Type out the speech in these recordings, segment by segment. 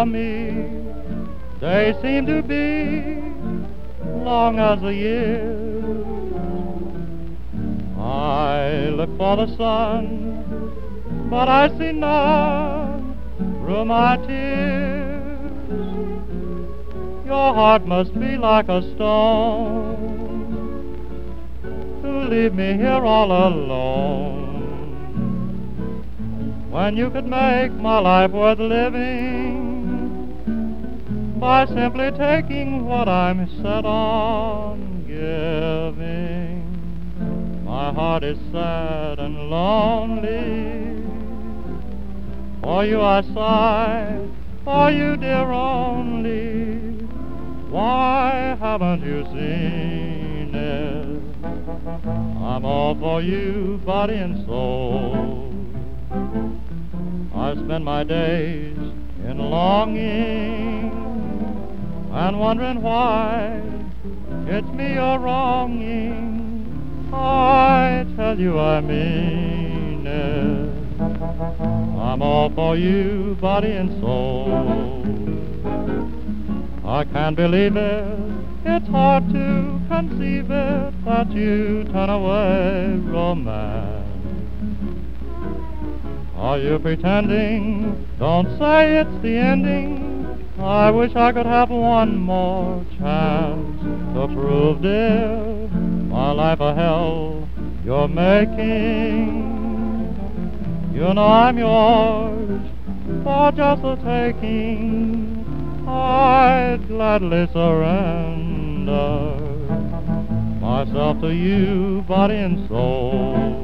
for me. Days seem to be long as the years. I look for the sun, but I see none through my tears. Your heart must be like a stone to leave me here all alone, when you could make my life worth living by simply taking what I'm set on giving. My heart is sad and lonely. For you I sigh, for you dear only. Why haven't you seen it? I'm all for you, body and soul. I spend my days in longing and wondering why it's me you're wronging. I tell you I mean it. I'm all for you, body and soul. I can't believe it, it's hard to conceive it, that you turn away romance. Are you pretending? Don't say it's the ending. I wish I could have one more chance to prove, dear, my life a hell you're making. You know I'm yours for just the taking. I'd gladly surrender myself to you, body and soul.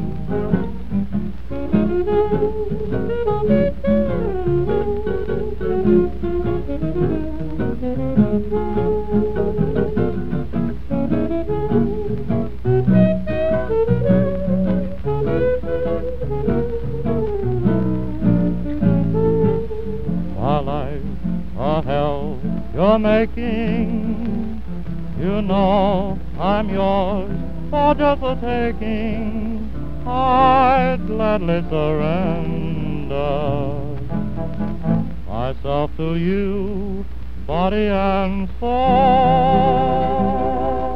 My life a hell you're making. You know I'm yours for just the taking. I'd gladly surrender myself to you, body and soul.